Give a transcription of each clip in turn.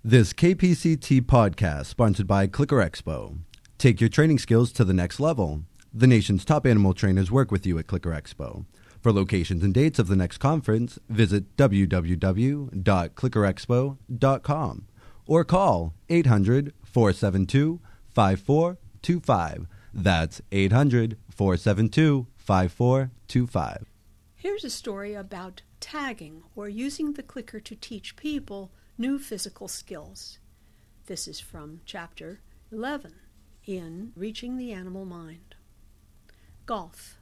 This KPCT podcast sponsored by Clicker Expo. Take your training skills to the next level. The nation's top animal trainers work with you at Clicker Expo. For locations and dates of the next conference, visit www.clickerexpo.com or call 800-472-5425. That's 800-472-5425. Here's a story about tagging, or using the clicker to teach people new physical skills. This is from Chapter 11 in Reaching the Animal Mind. Golf.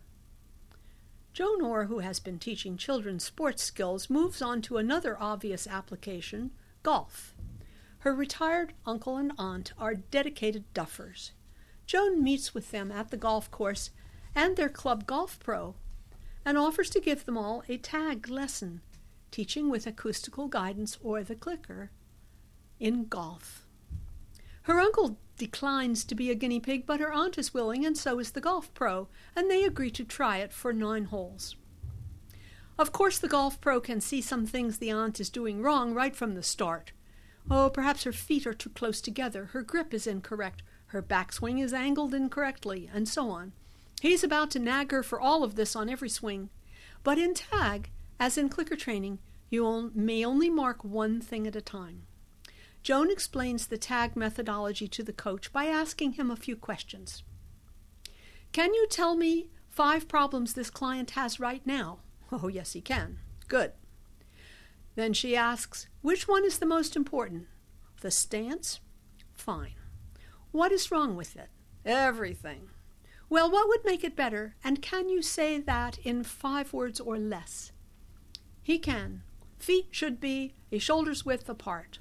Joan Orr, who has been teaching children sports skills, moves on to another obvious application, golf. Her retired uncle and aunt are dedicated duffers. Joan meets with them at the golf course and their club golf pro and offers to give them all a tag lesson, teaching with acoustical guidance or the clicker in golf. Her uncle declines to be a guinea pig, but her aunt is willing, and so is the golf pro, and they agree to try it for 9 holes. Of course, the golf pro can see some things the aunt is doing wrong right from the start. Oh, perhaps her feet are too close together, her grip is incorrect, her backswing is angled incorrectly, and so on. He's about to nag her for all of this on every swing. But in tag, as in clicker training, you may only mark one thing at a time. Joan explains the tag methodology to the coach by asking him a few questions. Can you tell me 5 problems this client has right now? Oh, yes, he can. Good. Then she asks, which one is the most important? The stance? Fine. What is wrong with it? Everything. Well, what would make it better, and can you say that in 5 words or less? He can. Feet should be a shoulder's width apart.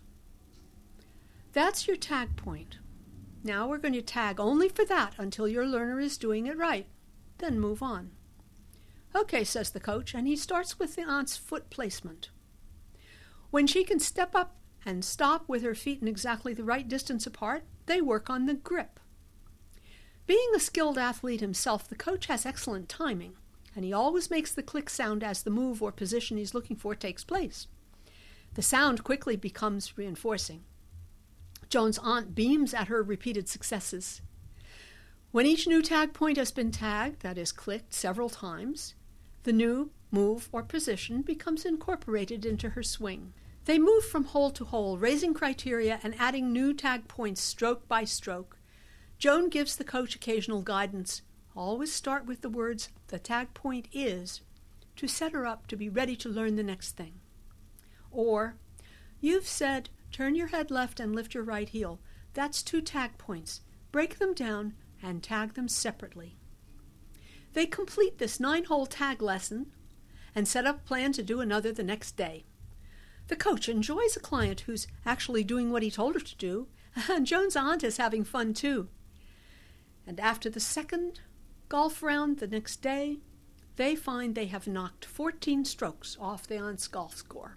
That's your tag point. Now we're going to tag only for that until your learner is doing it right. Then move on. Okay, says the coach, and he starts with the aunt's foot placement. When she can step up and stop with her feet in exactly the right distance apart, they work on the grip. Being a skilled athlete himself, the coach has excellent timing, and he always makes the click sound as the move or position he's looking for takes place. The sound quickly becomes reinforcing. Joan's aunt beams at her repeated successes. When each new tag point has been tagged, that is clicked several times, the new move or position becomes incorporated into her swing. They move from hole to hole, raising criteria and adding new tag points stroke by stroke. Joan gives the coach occasional guidance. Always start with the words, the tag point is, to set her up to be ready to learn the next thing. Or, you've said, turn your head left and lift your right heel. That's 2 tag points. Break them down and tag them separately. They complete this 9-hole tag lesson and set up a plan to do another the next day. The coach enjoys a client who's actually doing what he told her to do, and Joan's aunt is having fun too. And after the second golf round the next day, they find they have knocked 14 strokes off the aunt's golf score.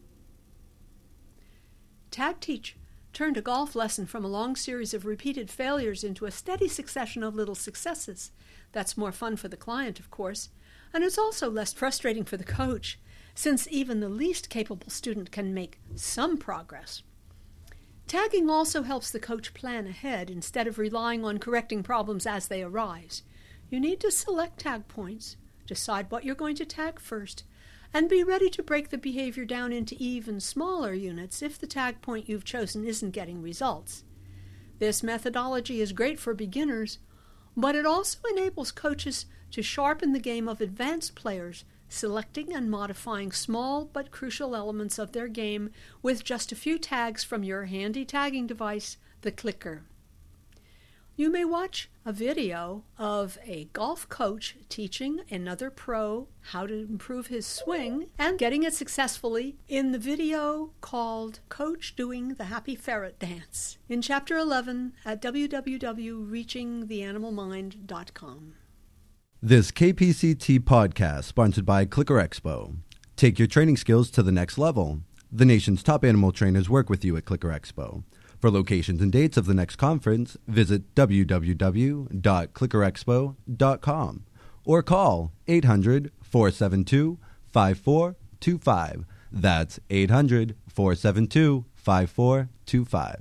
Tag Teach turned a golf lesson from a long series of repeated failures into a steady succession of little successes. That's more fun for the client, of course, and it's also less frustrating for the coach, since even the least capable student can make some progress. Tagging also helps the coach plan ahead instead of relying on correcting problems as they arise. You need to select tag points, decide what you're going to tag first, and be ready to break the behavior down into even smaller units if the tag point you've chosen isn't getting results. This methodology is great for beginners, but it also enables coaches to sharpen the game of advanced players, selecting and modifying small but crucial elements of their game with just a few tags from your handy tagging device, the clicker. You may watch a video of a golf coach teaching another pro how to improve his swing and getting it successfully in the video called Coach Doing the Happy Ferret Dance in Chapter 11 at www.reachingtheanimalmind.com. This KPCT podcast sponsored by Clicker Expo. Take your training skills to the next level. The nation's top animal trainers work with you at Clicker Expo. For locations and dates of the next conference, visit www.clickerexpo.com or call 800-472-5425. That's 800-472-5425. 5425.